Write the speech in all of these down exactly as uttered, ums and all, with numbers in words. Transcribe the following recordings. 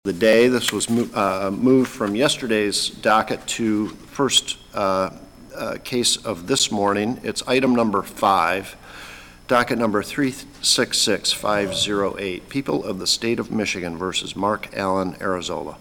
The day. This was mo uh, moved from yesterday's docket to first uh, uh, case of this morning. It's item number five, docket number three six six five zero eight, People of the State of Michigan versus Mark Alan Arazola.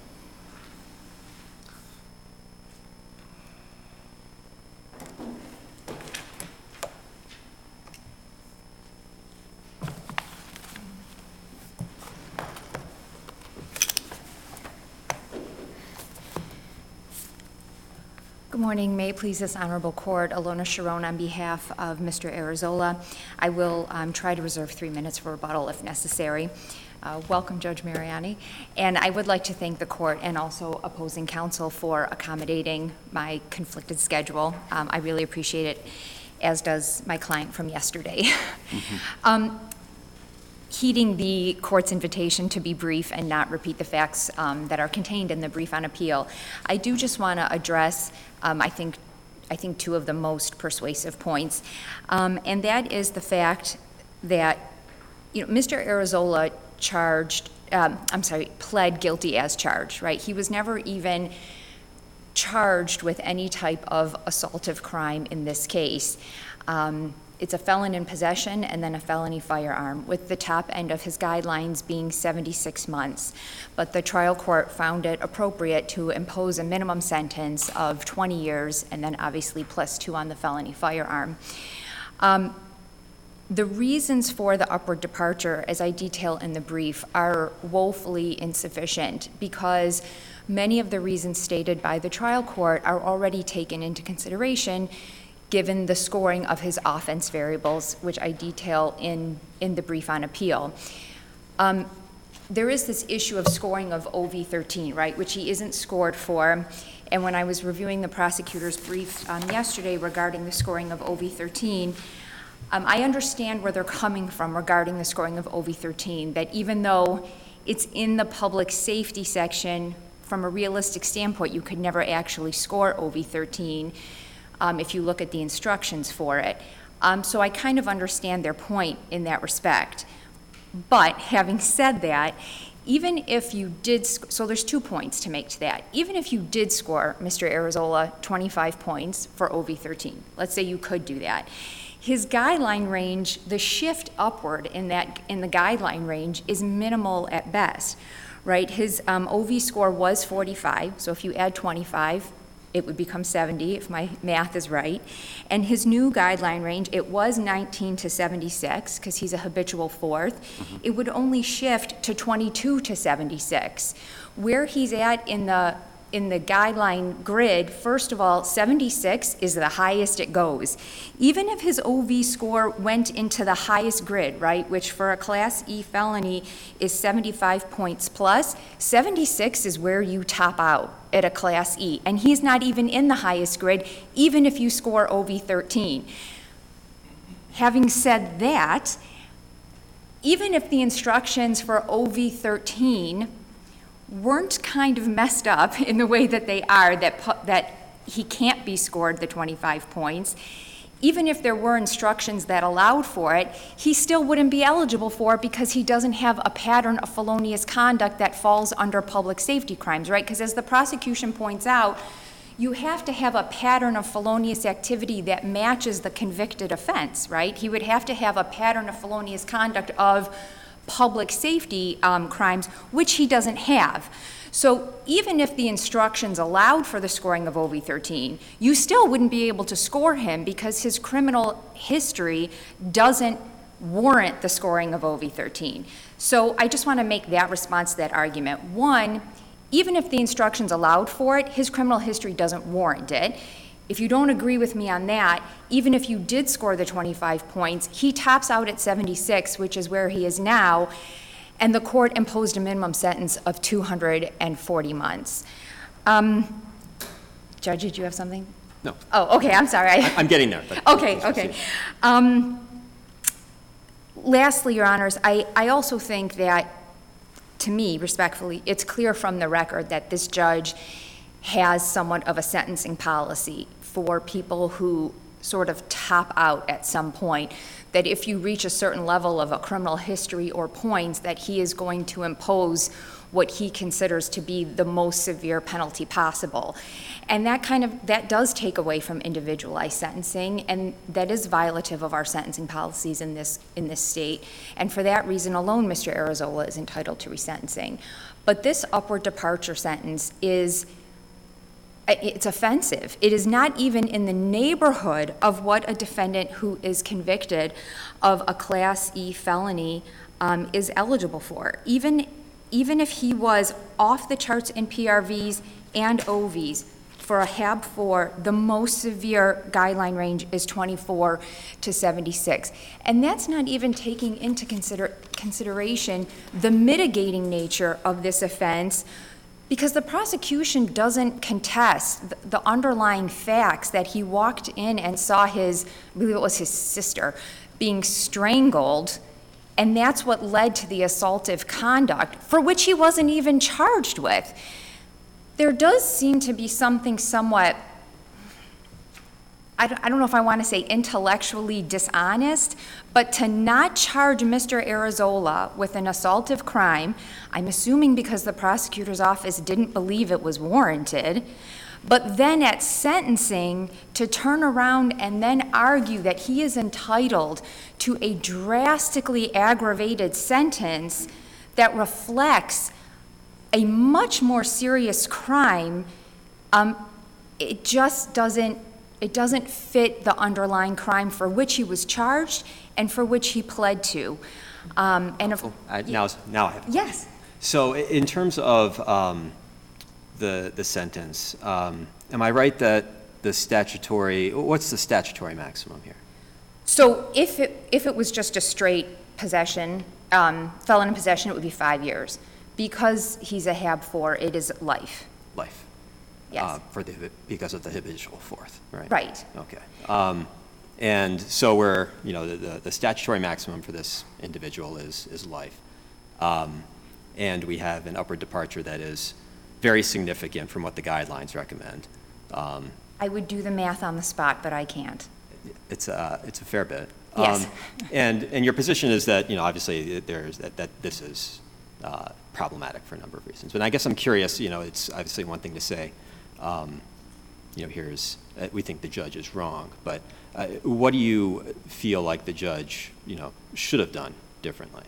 Good morning. May it please this honorable court, Alona Sharon on behalf of Mister Arazola. I will um, try to reserve three minutes for rebuttal if necessary. Uh, welcome, Judge Mariani. And I would like to thank the court and also opposing counsel for accommodating my conflicted schedule. Um, I really appreciate it, as does my client from yesterday. Mm-hmm. um, Heeding the court's invitation to be brief and not repeat the facts um, that are contained in the brief on appeal, I do just want to address, um, I think, I think two of the most persuasive points, um, and that is the fact that, you know, Mister Arazola charged, um, I'm sorry, pled guilty as charged, right? He was never even charged with any type of assaultive crime in this case. Um, It's a felon in possession and then a felony firearm, with the top end of his guidelines being seventy-six months. But the trial court found it appropriate to impose a minimum sentence of twenty years and then obviously plus two on the felony firearm. Um, the reasons for the upward departure, as I detail in the brief, are woefully insufficient because many of the reasons stated by the trial court are already taken into consideration given the scoring of his offense variables, which I detail in, in the brief on appeal. Um, there is this issue of scoring of O V thirteen, right, which he isn't scored for. And when I was reviewing the prosecutor's brief um, yesterday regarding the scoring of O V thirteen, um, I understand where they're coming from regarding the scoring of O V thirteen, that even though it's in the public safety section, from a realistic standpoint, you could never actually score O V thirteen. Um, if you look at the instructions for it. Um, so I kind of understand their point in that respect. But having said that, even if you did, so there's two points to make to that. Even if you did score Mister Arazola twenty-five points for O V thirteen, let's say you could do that, his guideline range, the shift upward in that in the guideline range is minimal at best, right? His um, O V score was forty-five, so if you add twenty-five, it would become seventy if my math is right. And his new guideline range, it was nineteen to seventy-six because he's a habitual fourth. Mm-hmm. It would only shift to twenty-two to seventy-six. Where he's at in the in the guideline grid, first of all, seventy-six is the highest it goes. Even if his O V score went into the highest grid, right, which for a Class E felony is seventy-five points plus, seventy-six is where you top out at a Class E, and he's not even in the highest grid, even if you score O V thirteen. Having said that, even if the instructions for O V thirteen weren't kind of messed up in the way that they are, that, that he can't be scored the twenty-five points, even if there were instructions that allowed for it, he still wouldn't be eligible for it because he doesn't have a pattern of felonious conduct that falls under public safety crimes, right? Because as the prosecution points out, you have to have a pattern of felonious activity that matches the convicted offense, right? He would have to have a pattern of felonious conduct of public safety um, crimes, which he doesn't have. So even if the instructions allowed for the scoring of O V thirteen, you still wouldn't be able to score him because his criminal history doesn't warrant the scoring of O V thirteen. So I just want to make that response to that argument. One, even if the instructions allowed for it, his criminal history doesn't warrant it. If you don't agree with me on that, even if you did score the twenty-five points, he tops out at seventy-six, which is where he is now, and the court imposed a minimum sentence of two hundred forty months. Um, Judge, did you have something? No. Oh, okay, I'm sorry. I, I'm getting there. But okay, okay. Um, lastly, Your Honors, I, I also think that, to me, respectfully, it's clear from the record that this judge has somewhat of a sentencing policy for people who sort of top out at some point, that if you reach a certain level of a criminal history or points, that he is going to impose what he considers to be the most severe penalty possible. And that kind of, that does take away from individualized sentencing, and that is violative of our sentencing policies in this, in this state. And for that reason alone, Mister Arazola is entitled to resentencing. But this upward departure sentence is, it's offensive. It is not even in the neighborhood of what a defendant who is convicted of a Class E felony um, is eligible for. Even, even if he was off the charts in P R Vs and O Vs, for a H A B four, the most severe guideline range is twenty-four to seventy-six. And that's not even taking into consider, consideration the mitigating nature of this offense, because the prosecution doesn't contest the, the underlying facts that he walked in and saw his, I believe it was his sister, being strangled, and that's what led to the assaultive conduct, for which he wasn't even charged with. There does seem to be something somewhat, I don't, I don't know if I want to say intellectually dishonest, but to not charge Mister Arazola with an assaultive crime, I'm assuming because the prosecutor's office didn't believe it was warranted, but then at sentencing to turn around and then argue that he is entitled to a drastically aggravated sentence that reflects a much more serious crime, um, it just doesn't, it doesn't fit the underlying crime for which he was charged and for which he pled to. Um, and if, oh, I, now, now I have. Yes. So in terms of um, the, the sentence, um, am I right that the statutory, what's the statutory maximum here? So if it, if it was just a straight possession, um, felon in possession, it would be five years. Because he's a H A B four, it is life. Life. Yes. Uh, for the, because of the habitual fourth, right? Right. Okay. Um, and so we're, you know, the, the, the statutory maximum for this individual is, is life. Um, and we have an upward departure that is very significant from what the guidelines recommend. Um, I would do the math on the spot, but I can't. it's, a, it's a fair bit. Yes. Um, and, and your position is that, you know, obviously there's, that, that this is uh, problematic for a number of reasons. But I guess I'm curious, you know, it's obviously one thing to say, um, you know, here's, uh, we think the judge is wrong, but uh, what do you feel like the judge, you know, should have done differently?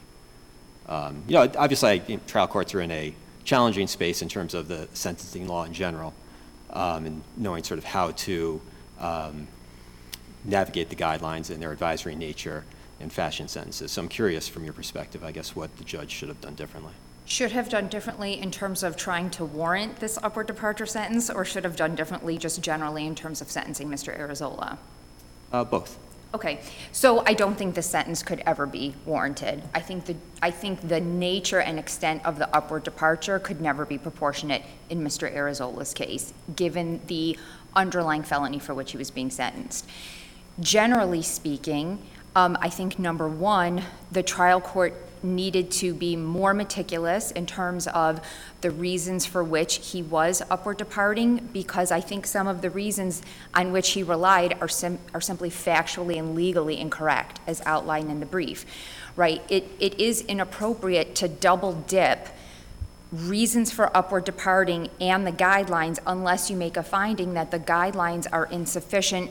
Um, you know, obviously I think trial courts are in a challenging space in terms of the sentencing law in general, um, and knowing sort of how to um, navigate the guidelines and their advisory nature and fashion sentences. So I'm curious from your perspective, I guess, what the judge should have done differently. Should have done differently in terms of trying to warrant this upward departure sentence, or should have done differently just generally in terms of sentencing Mister Arazola? Uh, both. Okay, so I don't think the sentence could ever be warranted. I think the I think the nature and extent of the upward departure could never be proportionate in Mister Arazola's case, given the underlying felony for which he was being sentenced. Generally speaking, um, I think number one, the trial court needed to be more meticulous in terms of the reasons for which he was upward departing, because I think some of the reasons on which he relied are, sim are simply factually and legally incorrect, as outlined in the brief, right? It, it is inappropriate to double dip reasons for upward departing and the guidelines unless you make a finding that the guidelines are insufficient,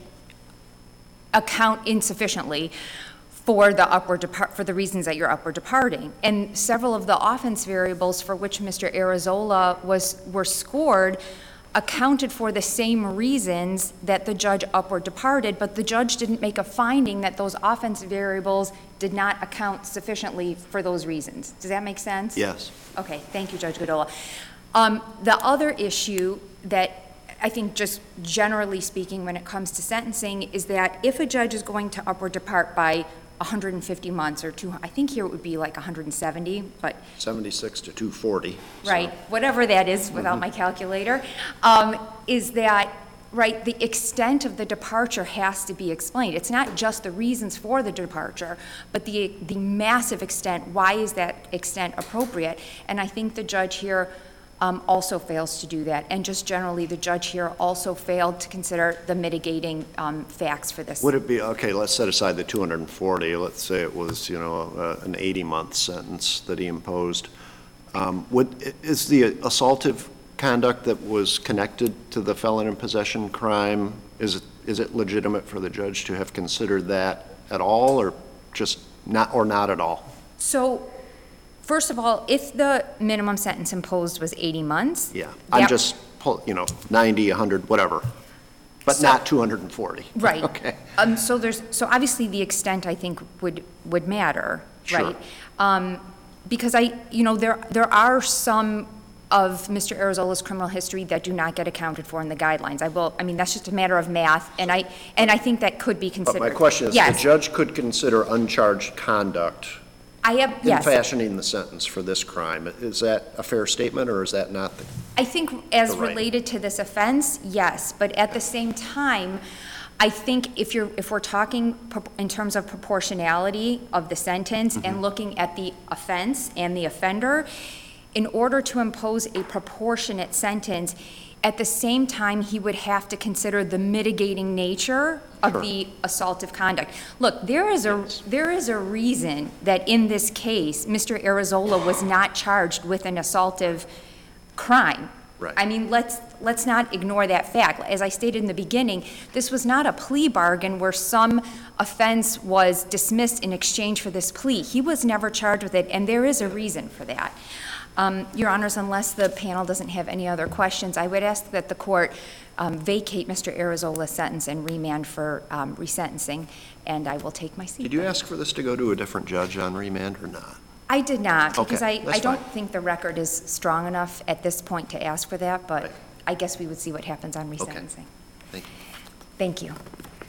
account insufficiently for the upward depart for the reasons that you're upward departing. And several of the offense variables for which Mister Arazola was were scored accounted for the same reasons that the judge upward departed, but the judge didn't make a finding that those offense variables did not account sufficiently for those reasons. Does that make sense? Yes. Okay, thank you, Judge Godola. Um, the other issue that I think just generally speaking when it comes to sentencing is that if a judge is going to upward depart by one hundred fifty months or two, I think here it would be like one hundred seventy, but. seventy-six to two forty. Right, whatever that is without my calculator, um, is that, right, the extent of the departure has to be explained. It's not just the reasons for the departure, but the, the massive extent, why is that extent appropriate? And I think the judge here Um, also fails to do that. And just generally, the judge here also failed to consider the mitigating um, facts for this. Would it be, okay, let's set aside the two hundred forty, let's say it was, you know, uh, an eighty-month sentence that he imposed. Um, Would, is the assaultive conduct that was connected to the felon in possession crime, is it, is it legitimate for the judge to have considered that at all, or just not, or not at all? So, first of all, if the minimum sentence imposed was eighty months. Yeah, I'm that- just, pull- you know, ninety, one hundred, whatever, but So- not two hundred forty. Right. Okay. Um, so there's, so obviously the extent, I think, would, would matter, Sure. right? Um, because I, you know, there, there are some of Mister Arizola's criminal history that do not get accounted for in the guidelines. I will, I mean, that's just a matter of math, and I, and I think that could be But considered. my question is, the Yes, judge could consider uncharged conduct I have, in yes. fashioning the sentence for this crime. Is that a fair statement, or is that not the? I think as the right. related to this offense, yes, but at the same time, I think if you're, if we're talking pro- in terms of proportionality of the sentence Mm-hmm. and looking at the offense and the offender, in order to impose a proportionate sentence, at the same time, he would have to consider the mitigating nature of Sure. the assaultive conduct. Look, there is a, there is a reason that in this case, Mister Arizola was not charged with an assaultive crime. Right. I mean, let's, let's not ignore that fact. As I stated in the beginning, this was not a plea bargain where some offense was dismissed in exchange for this plea. He was never charged with it, and there is a reason for that. Um, Your Honors, unless the panel doesn't have any other questions, I would ask that the court um, vacate Mister Arizola's sentence and remand for um, resentencing, and I will take my seat. Did you ask for this to go to a different judge on remand or not? I did not, because I, Okay, I that's don't fine. think the record is strong enough at this point to ask for that, but Right. I guess we would see what happens on resentencing. Thank you. Thank you.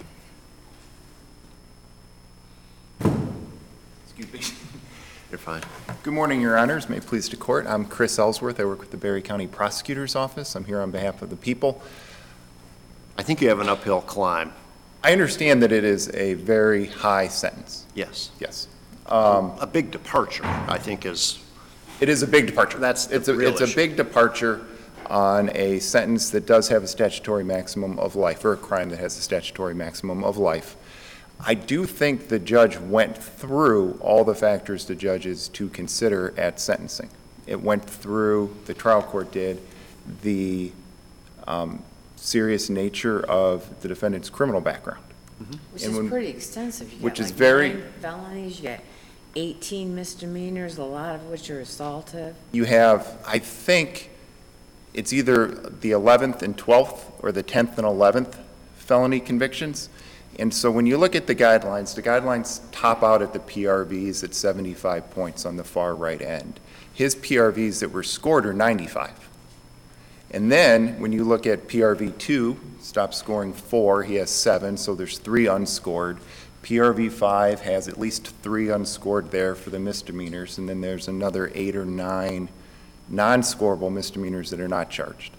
Excuse me. You're fine. Good morning, Your Honors. May it please the court. I'm Chris Ellsworth. I work with the Berry County Prosecutor's Office. I'm here on behalf of the people. I think you have an uphill climb. I understand that it is a very high sentence. Yes. Yes. A big departure, I think, is, It is a big departure. That's the It's a, real it's a issue. big departure on a sentence that does have a statutory maximum of life, or a crime that has a statutory maximum of life. I do think the judge went through all the factors the judge is to consider at sentencing. It went through, the trial court did, the um, serious nature of the defendant's criminal background. Which And is when- pretty extensive. You which got is like very- nine felonies, you got eighteen misdemeanors, a lot of which are assaultive. You have, I think, it's either the eleventh and twelfth or the tenth and eleventh felony convictions. And so when you look at the guidelines, the guidelines top out at the P R Vs at seventy-five points on the far right end. His P R Vs that were scored are ninety-five. And then when you look at P R V two, stop scoring four, he has seven, so there's three unscored. P R V five has at least three unscored there for the misdemeanors, and then there's another eight or nine non-scorable misdemeanors that are not charged.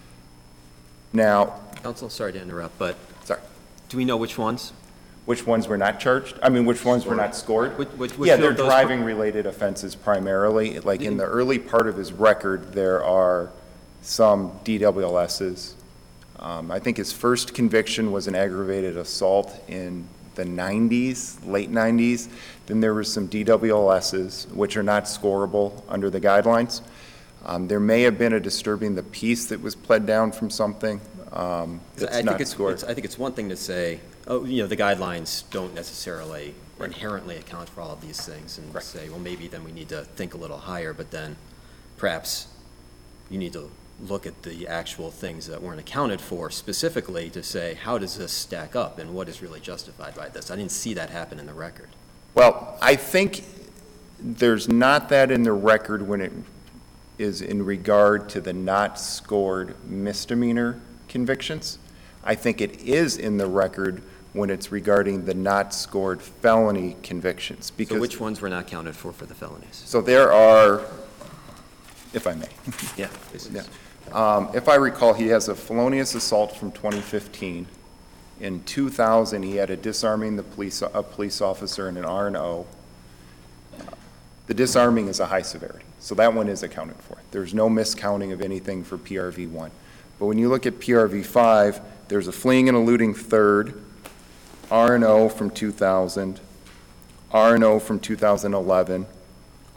Now, Counsel, sorry to interrupt, but sorry, do we know which ones? which ones were not charged? I mean, which ones were not scored? Which- which- which Yeah, of they're those- driving-related offenses primarily. Like in the early part of his record, there are some D W L Ss. Um, I think his first conviction was an aggravated assault in the nineties, late nineties. Then there were some D W L Ss, which are not scorable under the guidelines. Um, There may have been a disturbing the peace that was pled down from something um, I that's think not it's, scored. it's- I think it's one thing to say, oh, you know, the guidelines don't necessarily inherently account for all of these things, and Right. say, well, maybe then we need to think a little higher, but then perhaps you need to look at the actual things that weren't accounted for specifically to say, how does this stack up, and what is really justified by this? I didn't see that happen in the record. Well, I think there's not that in the record when it is in regard to the not scored misdemeanor convictions. I think it is in the record when it's regarding the not scored felony convictions. So Because which ones were not counted for for the felonies? So there are, if I may. Yeah. this is- Yeah. Um, If I recall, he has a felonious assault from twenty fifteen. In two thousand, he had a disarming the police, a police officer and an R and O. The disarming is a high severity, so that one is accounted for. There's no miscounting of anything for P R V one. But when you look at P R V five, there's a fleeing and eluding third, R and O from two thousand, R and O from two thousand eleven,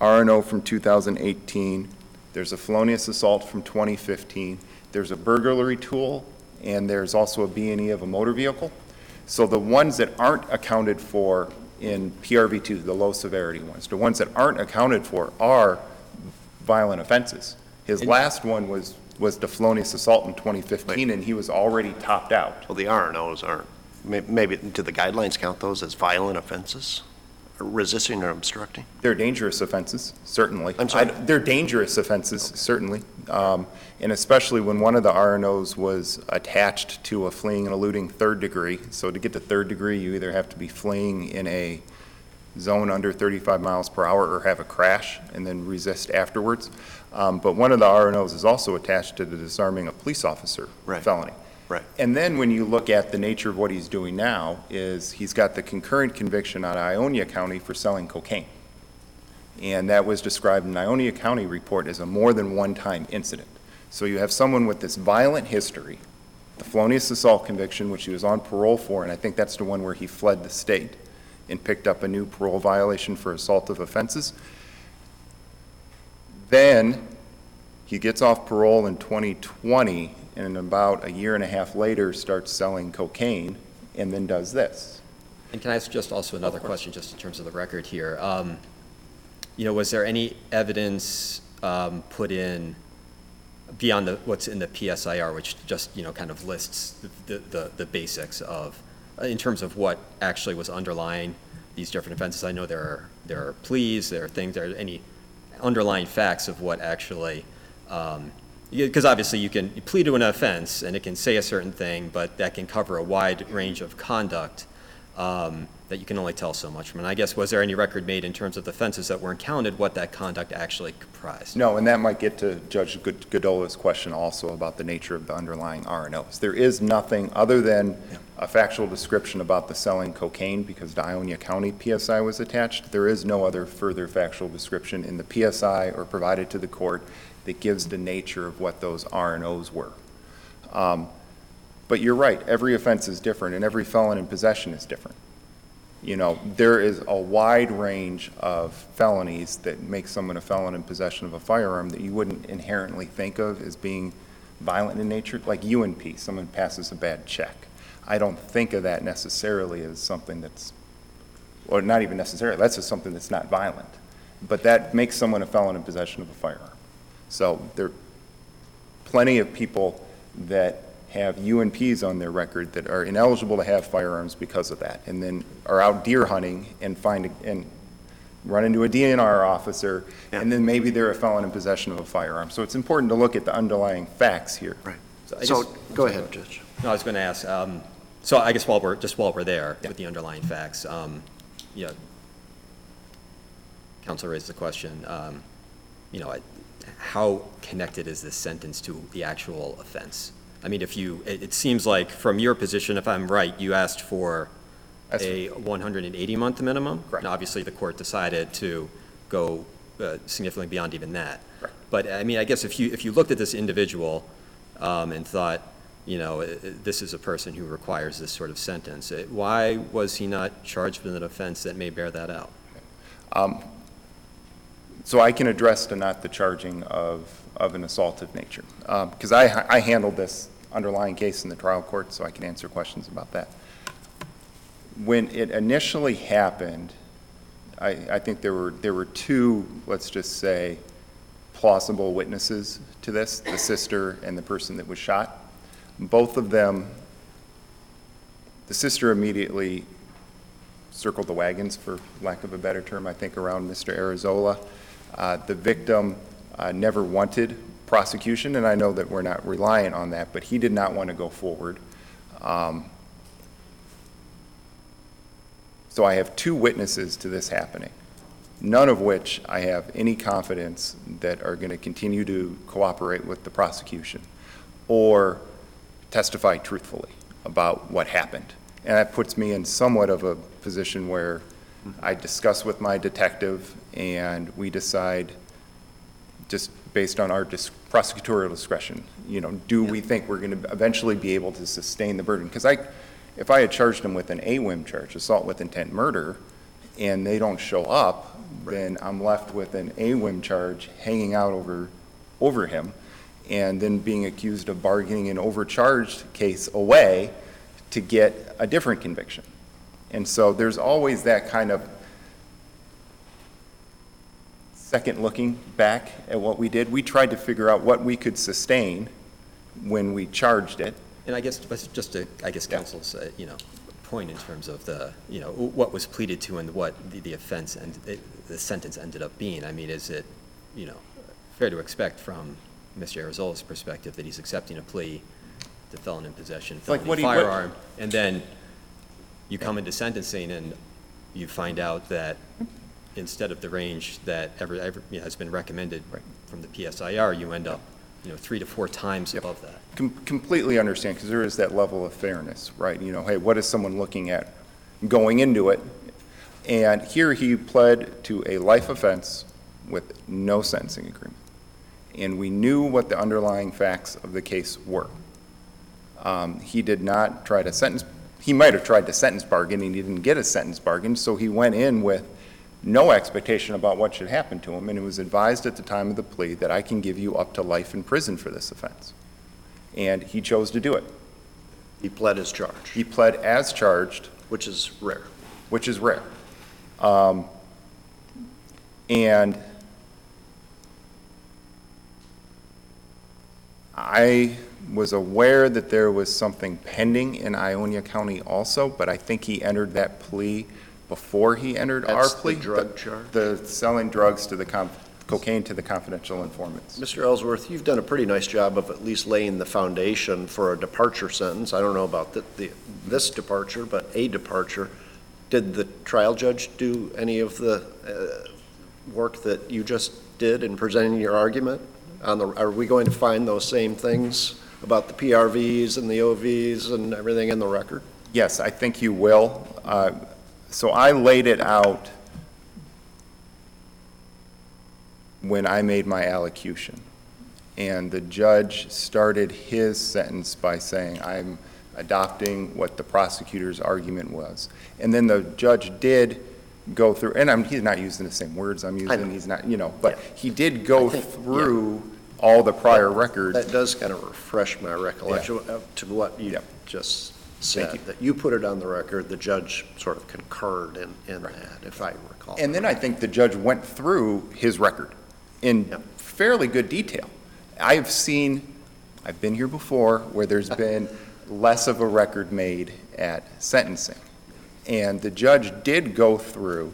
R and O from two thousand eighteen, there's a felonious assault from twenty fifteen, there's a burglary tool, and there's also a B and E of a motor vehicle. So the ones that aren't accounted for in P R V two, the low severity ones, the ones that aren't accounted for are violent offenses. His last one was, was the felonious assault in twenty fifteen, and he was already topped out. Well, the R and Os aren't. May- Maybe, do the guidelines count those as violent offenses? Or resisting or obstructing? They're dangerous offenses, certainly. I'm sorry? I- They're dangerous offenses, certainly. Um, And especially when one of the R and Os was attached to a fleeing and eluding third degree. So to get to third degree, you either have to be fleeing in a zone under thirty-five miles per hour or have a crash and then resist afterwards. Um, But one of the R and Os is also attached to the disarming a police officer Right. felony. Right. And then when you look at the nature of what he's doing now, is he's got the concurrent conviction out of Ionia County for selling cocaine. And that was described in the Ionia County report as a more than one-time incident. So you have someone with this violent history, the felonious assault conviction, which he was on parole for, and I think that's the one where he fled the state and picked up a new parole violation for assaultive offenses. Then he gets off parole in twenty twenty, and about a year and a half later starts selling cocaine, and then does this. And can I ask just also another question, just in terms of the record here? Um, You know, was there any evidence um, put in beyond the, what's in the P S I R, which just, you know, kind of lists the, the, the basics of, in terms of what actually was underlying these different offenses? I know there are, there are pleas, there are things, there are any underlying facts of what actually, um, because obviously you can plead to an offense and it can say a certain thing, but that can cover a wide range of conduct um, that you can only tell so much from. And I guess, was there any record made in terms of the offenses that weren't counted, what that conduct actually comprised? No, and that might get to Judge Good- Godola's question also about the nature of the underlying R and Os. There is nothing other than a factual description about the selling cocaine because the Ionia County P S I was attached. There is no other further factual description in the P S I or provided to the court that gives the nature of what those R and Os were. Um, But you're right, every offense is different and every felon in possession is different. You know, there is a wide range of felonies that make someone a felon in possession of a firearm that you wouldn't inherently think of as being violent in nature, like U N P, someone passes a bad check. I don't think of that necessarily as something that's, or not even necessarily, that's just something that's not violent. But that makes someone a felon in possession of a firearm. So there are plenty of people that have U N Ps on their record that are ineligible to have firearms because of that, and then are out deer hunting and find, a- and run into a D N R officer, Yeah. and then maybe they're a felon in possession of a firearm. So it's important to look at the underlying facts here. Right. So I So, guess- go ahead, Judge. No, I was going to ask, um, so I guess while we're, just while we're there Yeah. with the underlying facts, um, you know, counsel raised the question, um, you know, how connected is this sentence to the actual offense? I mean, if you, it, it seems like from your position, if I'm right, you asked for That's a one hundred eighty month minimum? Correct. And obviously, the court decided to go uh, significantly beyond even that. Correct. But, I mean, I guess if you, if you looked at this individual um, and thought, you know, uh, this is a person who requires this sort of sentence, uh, why was he not charged with an offense that may bear that out? Um, So I can address the not the charging of, of an assaultive nature. Because I, I handled this underlying case in the trial court, so I can answer questions about that. When it initially happened, I, I think there were, there were two, let's just say, plausible witnesses to this, the sister and the person that was shot. Both of them, the sister immediately circled the wagons, for lack of a better term, I think, around Mister Arizola. Uh, the victim uh, never wanted prosecution, and I know that we're not reliant on that, but he did not want to go forward. Um, so I have two witnesses to this happening, none of which I have any confidence that are going to continue to cooperate with the prosecution or testify truthfully about what happened. And that puts me in somewhat of a position where I discuss with my detective and we decide, just based on our dis- prosecutorial discretion, you know, do we think we're going to eventually be able to sustain the burden? Because I, if I had charged him with an A W I M charge, assault with intent murder, and they don't show up, then I'm left with an A W I M charge hanging out over, over him, and then being accused of bargaining an overcharged case away to get a different conviction. And so there's always that kind of second looking back at what we did. We tried to figure out what we could sustain when we charged it. And I guess, but just to, I guess, Yeah. counsel's, uh, you know, point in terms of the, you know, what was pleaded to and what the, the offense and the, the sentence ended up being. I mean, is it, you know, fair to expect from Mister Arizola's perspective that he's accepting a plea to felon in possession, Like felony what he- what- firearm, and then you come into sentencing and you find out that instead of the range that ever, ever, you know, has been recommended from the P S I R, you end up, you know, three to four times above that. Com- completely understand, because there is that level of fairness, right? You know, hey, what is someone looking at going into it? And here he pled to a life offense with no sentencing agreement. And we knew what the underlying facts of the case were. Um, he did not try to sentence, he might have tried to sentence bargain, and he didn't get a sentence bargain, so he went in with no expectation about what should happen to him, and it was advised at the time of the plea that I can give you up to life in prison for this offense. And he chose to do it. He pled his charge, He pled as charged, which is rare. which is rare. Um, and I was aware that there was something pending in Ionia County also, but I think he entered that plea before he entered our That's the plea. drug charge? The selling drugs to the, conf- cocaine to the confidential informants. Mister Ellsworth, you've done a pretty nice job of at least laying the foundation for a departure sentence. I don't know about the, the, this departure, but a departure. Did the trial judge do any of the uh, work that you just did in presenting your argument? On the, are we going to find those same things about the P R Vs and the O Vs and everything in the record? Yes, I think you will. Uh, So I laid it out when I made my allocution. And the judge started his sentence by saying, I'm adopting what the prosecutor's argument was. And then the judge did go through, and I'm, he's not using the same words I'm know. using, he's not, you know, but Yeah. he did go I think- through all the prior records. That does kind of refresh my recollection of- to what you Yeah. just Thank said. you. That you put it on the record, the judge sort of concurred in, in that, if I recall. And then I think the judge went through his record in Yep. fairly good detail. I've seen, I've been here before, where there's been less of a record made at sentencing. And the judge did go through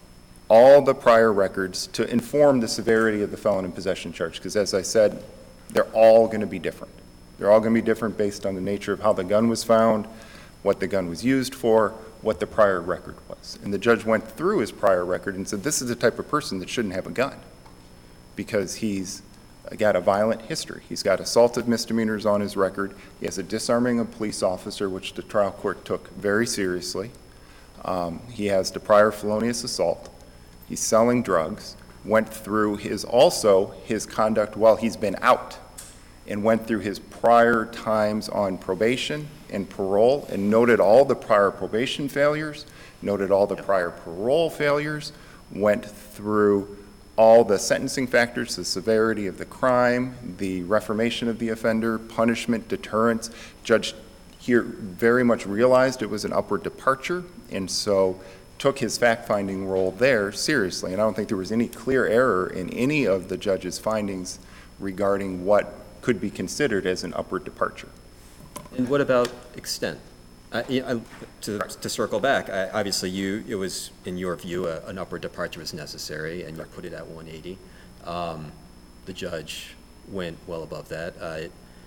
all the prior records to inform the severity of the felon in possession charge, because as I said, they're all going to be different. They're all going to be different based on the nature of how the gun was found, what the gun was used for, what the prior record was. And the judge went through his prior record and said, this is the type of person that shouldn't have a gun because he's got a violent history. He's got assaultive misdemeanors on his record. He has a disarming a police officer, which the trial court took very seriously. Um, he has the prior felonious assault. He's selling drugs. Went through his, also his conduct while he's been out, and went through his prior times on probation and parole and noted all the prior probation failures, noted all the prior parole failures, went through all the sentencing factors, the severity of the crime, the reformation of the offender, punishment, deterrence. Judge here very much realized it was an upward departure, and so took his fact-finding role there seriously. And I don't think there was any clear error in any of the judge's findings regarding what could be considered as an upward departure. And what about extent? I- I- To to circle back, I- obviously you, it was, in your view, a- an upward departure was necessary, and you put it at one eighty. Um, The judge went well above that. Uh,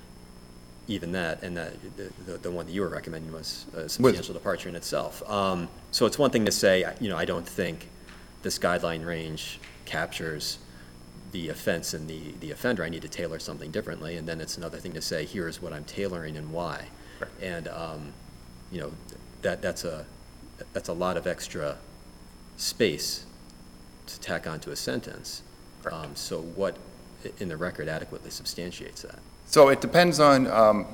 Even that, and that, the- the the one that you were recommending was a substantial departure in itself. Um, So it's one thing to say, you know, I don't think this guideline range captures the offense and the, the offender, I need to tailor something differently. And then it's another thing to say, here's what I'm tailoring and why. And, um, you know, that, that's a, that's a lot of extra space to tack onto a sentence. Um, so what i- in the record adequately substantiates that? So it depends on, um,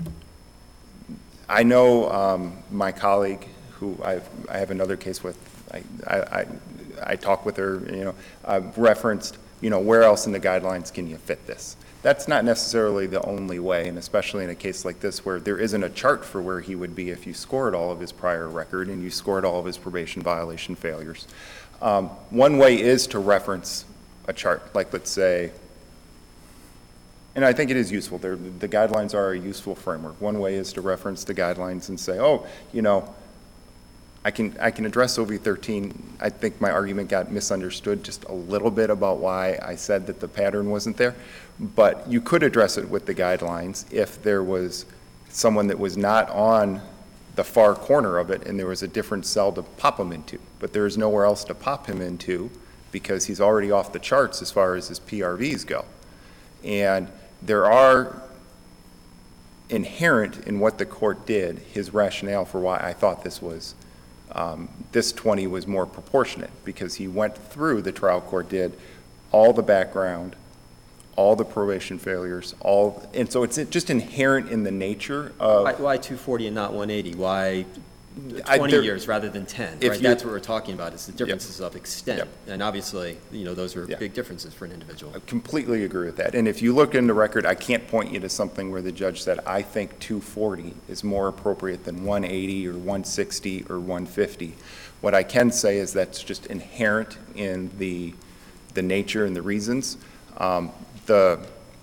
I know um, my colleague, who I've, I have another case with, I, I, I, I talked with her, you know, uh, referenced, you know, where else in the guidelines can you fit this? That's not necessarily the only way, and especially in a case like this where there isn't a chart for where he would be if you scored all of his prior record and you scored all of his probation violation failures. Um, one way is to reference a chart, like let's say, and I think it is useful. They're, the guidelines are a useful framework. One way is to reference the guidelines and say, oh, you know, I can, I can address O V thirteen. I think my argument got misunderstood just a little bit about why I said that the pattern wasn't there. But you could address it with the guidelines if there was someone that was not on the far corner of it and there was a different cell to pop him into. But there is nowhere else to pop him into because he's already off the charts as far as his P R Vs go. And there are inherent in what the court did, his rationale for why I thought this was Um, this twenty was more proportionate because he went through, the trial court did, all the background, all the probation failures, all, and so it's just inherent in the nature of. Why, why two forty and not one eighty? Why I- twenty there- years rather than ten, if right? you- That's what we're talking about, is the differences of extent. Yep. And obviously, you know, those are Yeah. big differences for an individual. I completely agree with that. And if you look in the record, I can't point you to something where the judge said, I think two forty is more appropriate than one eighty or one sixty or one fifty. What I can say is that's just inherent in the, the nature and the reasons. Um, the,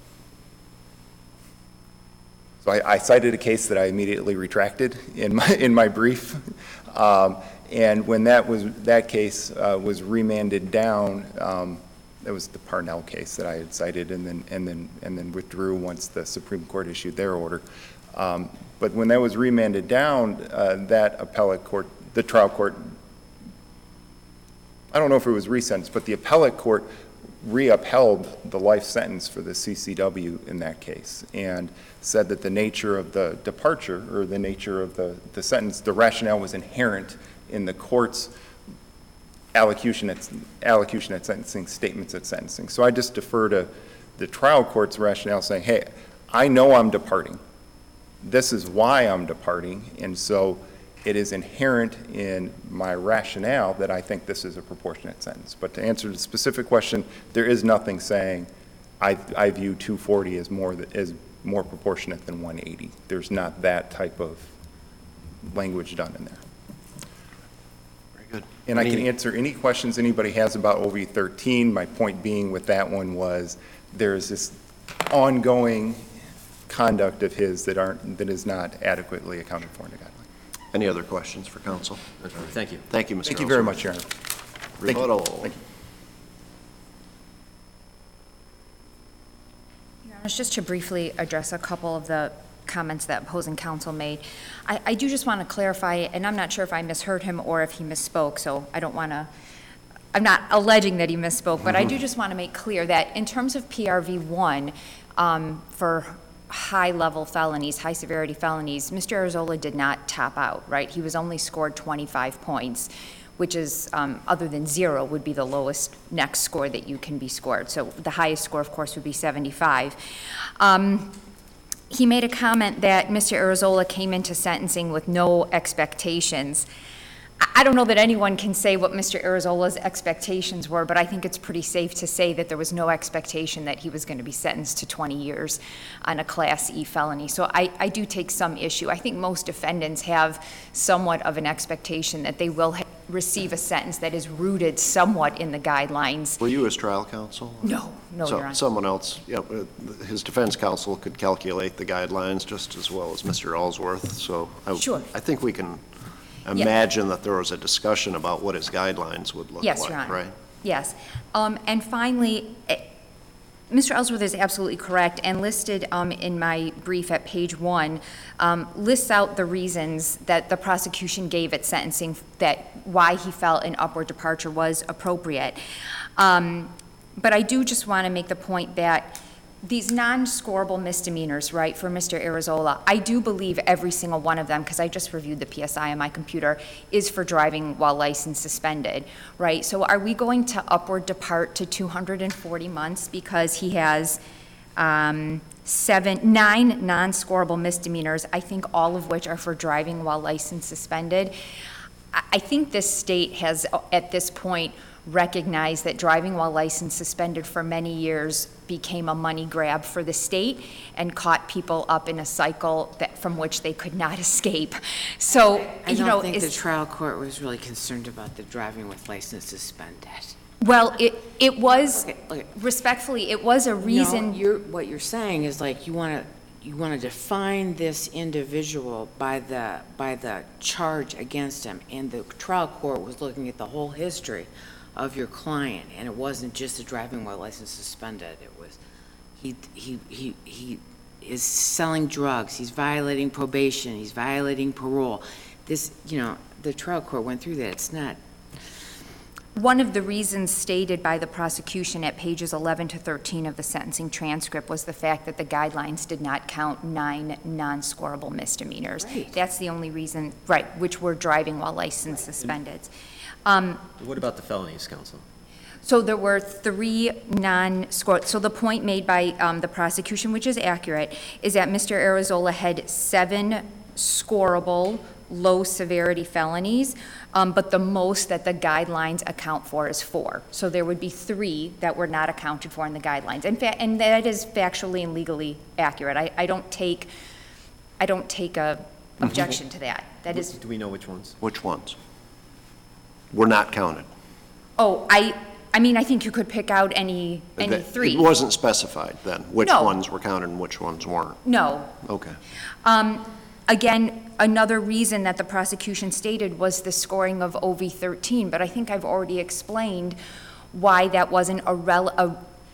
so I, I cited a case that I immediately retracted in my, in my brief. Um, and when that was, that case uh, was remanded down, um, that was the Parnell case that I had cited and then, and then, and then withdrew once the Supreme Court issued their order. Um, but when that was remanded down, uh, that appellate court, the trial court, I don't know if it was resentenced, but the appellate court re-upheld the life sentence for the C C W in that case and said that the nature of the departure or the nature of the, the sentence, the rationale was inherent in the court's allocution at, allocution at sentencing, statements at sentencing. So I just defer to the trial court's rationale saying, hey, I know I'm departing. This is why I'm departing, and so it is inherent in my rationale that I think this is a proportionate sentence. But to answer the specific question, there is nothing saying I, I view two forty as more, as more proportionate than one eighty. There's not that type of language done in there. Very good. And I can Any- answer any questions anybody has about O V thirteen. My point being with that one was there's this ongoing conduct of his that aren't, that is not adequately accounted for in the guidelines. Any other questions for counsel? Thank you. Thank you, Mister Thank you very Ellsworth. much, Your Honor. Thank you. Rebuttal. Thank you. Your Honor, just to briefly address a couple of the comments that opposing counsel made, I, I do just want to clarify, and I'm not sure if I misheard him or if he misspoke, so I don't want to, I'm not alleging that he misspoke, but I do just want to make clear that in terms of P R V one, um, for high-level felonies, high-severity felonies, Mister Arrezola did not top out, right? He was only scored twenty-five points, which is, um, other than zero, would be the lowest next score that you can be scored. So the highest score, of course, would be seventy-five. Um, he made a comment that Mister Arrezola came into sentencing with no expectations. I don't know that anyone can say what Mister Arrezola's expectations were, but I think it's pretty safe to say that there was no expectation that he was going to be sentenced to twenty years on a Class E felony. So I, I do take some issue. I think most defendants have somewhat of an expectation that they will ha- receive a sentence that is rooted somewhat in the guidelines. Were you his trial counsel? No, no, So Your Honor. someone else, yeah, uh, his defense counsel could calculate the guidelines just as well as Mister Ellsworth, so I, Sure. I think we can imagine that there was a discussion about what his guidelines would look Yes, like, Your Honor. right? Yes. Um, And finally, eh, Mister Ellsworth is absolutely correct, and listed um, in my brief at page one, um, lists out the reasons that the prosecution gave at sentencing that why he felt an upward departure was appropriate. Um, But I do just want to make the point that these non-scorable misdemeanors, right, for Mister Arrezola, I do believe every single one of them, because I just reviewed the P S I on my computer, is for driving while license suspended, right? So are we going to upward depart to two hundred forty months because he has um, seven, nine non-scorable misdemeanors, I think all of which are for driving while license suspended? I I think this state has, uh, at this point, recognized that driving while license suspended for many years became a money grab for the state and caught people up in a cycle that, from which they could not escape. So, I you know, don't think the it's- trial court was really concerned about the driving with license suspended. well, it, it was, Okay, okay. respectfully, it was a No, reason. you're, what you're saying is like you want to, you want to define this individual by the, by the charge against him. And the trial court was looking at the whole history of your client, and it wasn't just the driving while license suspended. It was, he, he, he, he is selling drugs, he's violating probation, he's violating parole. This, you know, the trial court went through that. It's not, One of the reasons stated by the prosecution at pages eleven to thirteen of the sentencing transcript was the fact that the guidelines did not count nine non-scorable misdemeanors. Right. That's the only reason, right, which were driving while license suspended. Um, What about the felonies, counsel? So there were three non-score, so the point made by um, the prosecution, which is accurate, is that Mister Arizola had seven scorable, low-severity felonies, um, but the most that the guidelines account for is four. So there would be three that were not accounted for in the guidelines. In fact, and that is factually and legally accurate. I, I don't take, I don't take a objection to that. That is, Do we know which ones? Which ones? Were not counted? oh, I, I mean, I think you could pick out any, any That- three. It wasn't specified then, which No. ones were counted and which ones weren't? No, Okay. Um, Again, another reason that the prosecution stated was the scoring of O V thirteen, but I think I've already explained why that wasn't a rel, a,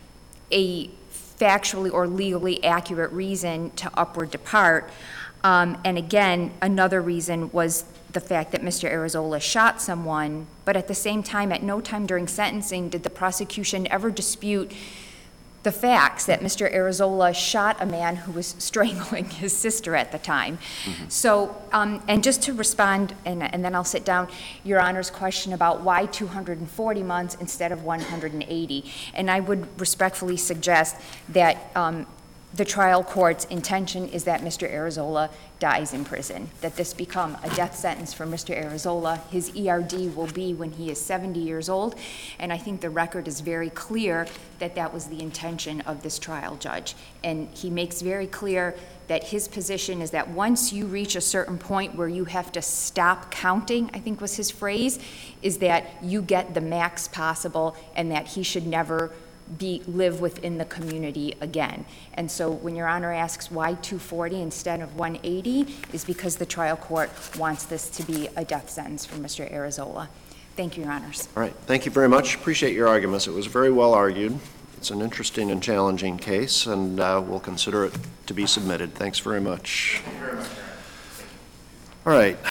a factually or legally accurate reason to upward depart. Um, and again, another reason was the fact that Mister Arizola shot someone, but at the same time, at no time during sentencing did the prosecution ever dispute the facts that Mister Arizola shot a man who was strangling his sister at the time. So, um, and just to respond, and, and then I'll sit down, Your Honor's question about why two hundred forty months instead of one hundred eighty. And I would respectfully suggest that um, the trial court's intention is that Mister Arizola dies in prison, that this become a death sentence for Mister Arizola. His E R D will be when he is seventy years old, and I think the record is very clear that that was the intention of this trial judge. And he makes very clear that his position is that once you reach a certain point where you have to stop counting, I think was his phrase, is that you get the max possible and that he should never be, live within the community again. And so when Your Honor asks why two forty instead of one eighty, is because the trial court wants this to be a death sentence for Mister Arizola. Thank you, Your Honors. All right, thank you very much. Appreciate your arguments. It was very well argued. It's an interesting and challenging case, and uh, we'll consider it to be submitted. Thanks very much. All right.